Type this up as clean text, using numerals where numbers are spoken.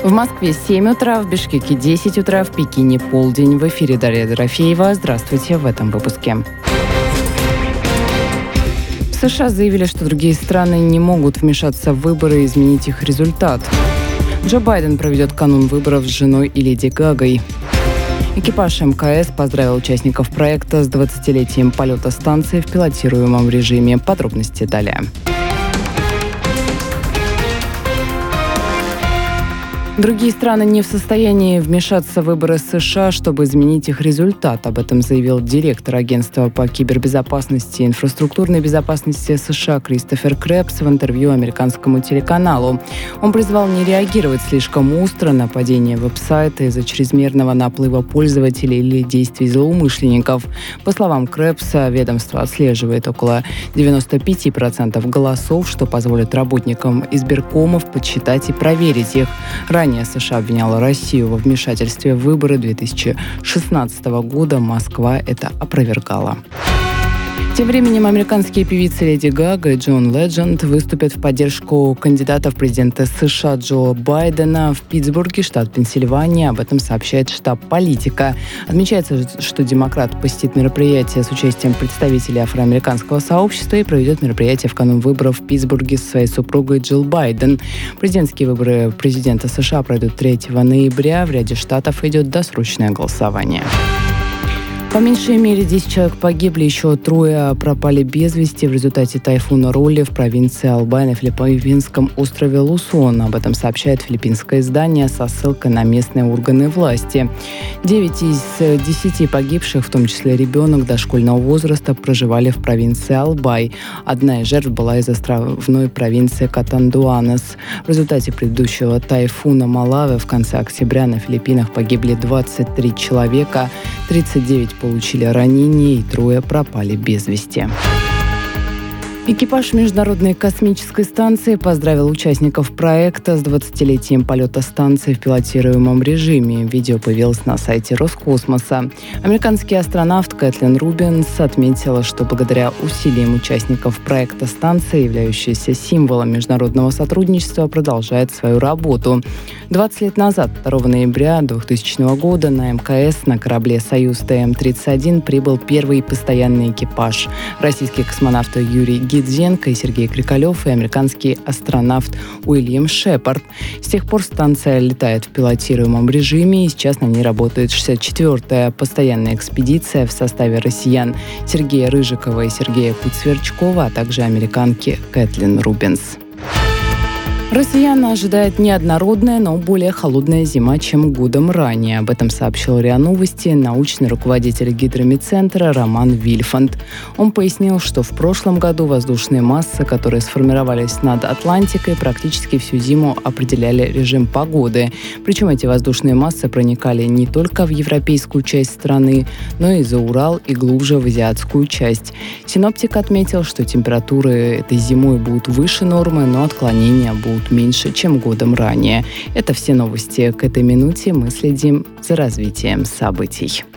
В Москве 7 утра, в Бишкеке 10 утра, в Пекине полдень. В эфире Дарья Дорофеева. Здравствуйте в этом выпуске. В США заявили, что другие страны не могут вмешаться в выборы и изменить их результат. Джо Байден проведет канун выборов с женой и Леди Гагой. Экипаж МКС поздравил участников проекта с 20-летием полета станции в пилотируемом режиме. Подробности далее. Другие страны не в состоянии вмешаться в выборы США, чтобы изменить их результат. Об этом заявил директор Агентства по кибербезопасности и инфраструктурной безопасности США Кристофер Крэпс в интервью американскому телеканалу. Он призвал не реагировать слишком остро на падение веб-сайта из-за чрезмерного наплыва пользователей или действий злоумышленников. По словам Крэпса, ведомство отслеживает около 95% голосов, что позволит работникам избиркомов подсчитать и проверить их. Ранее США обвиняла Россию во вмешательстве в выборы 2016 года. Москва это опровергала. Тем временем американские певицы Леди Гага и Джон Ледженд выступят в поддержку кандидата в президенты США Джо Байдена в Питтсбурге, штат Пенсильвания. Об этом сообщает штаб «Политика». Отмечается, что демократ посетит мероприятие с участием представителей афроамериканского сообщества и проведет мероприятие в канун выборов в Питтсбурге со своей супругой Джилл Байден. Президентские выборы президента США пройдут 3 ноября. В ряде штатов идет досрочное голосование. По меньшей мере 10 человек погибли, еще 3 пропали без вести в результате тайфуна Ролли в провинции Албай на филиппинском острове Лусон. Об этом сообщает филиппинское издание со ссылкой на местные органы власти. 9 из 10 погибших, в том числе ребенок дошкольного возраста, проживали в провинции Албай. Одна из жертв была из островной провинции Катандуанес. В результате предыдущего тайфуна Малави в конце октября на Филиппинах погибли 23 человека, 39 получили ранения и 3 пропали без вести. Экипаж Международной космической станции поздравил участников проекта с 20-летием полета станции в пилотируемом режиме. Видео появилось на сайте Роскосмоса. Американский астронавт Кэтлин Рубинс отметила, что благодаря усилиям участников проекта станция, являющаяся символом международного сотрудничества, продолжает свою работу. 20 лет назад, 2 ноября 2000 года, на МКС на корабле «Союз ТМ-31» прибыл первый постоянный экипаж. Российские космонавты Юрий Гидзенко и Сергей Крикалев и американский астронавт Уильям Шепард. С тех пор станция летает в пилотируемом режиме, и сейчас на ней работает 64-я постоянная экспедиция в составе россиян Сергея Рыжикова и Сергея Путь-Сверчкова, а также американки Кэтлин Рубинс. Россиян ожидает не однородная, но более холодная зима, чем годом ранее. Об этом сообщил РИА Новости научный руководитель гидромедцентра Роман Вильфанд. Он пояснил, что в прошлом году воздушные массы, которые сформировались над Атлантикой, практически всю зиму определяли режим погоды. Причем эти воздушные массы проникали не только в европейскую часть страны, но и за Урал и глубже в азиатскую часть. Синоптик отметил, что температуры этой зимой будут выше нормы, но отклонения будут меньше, чем годом ранее. Это все новости к этой минуте. Мы следим за развитием событий.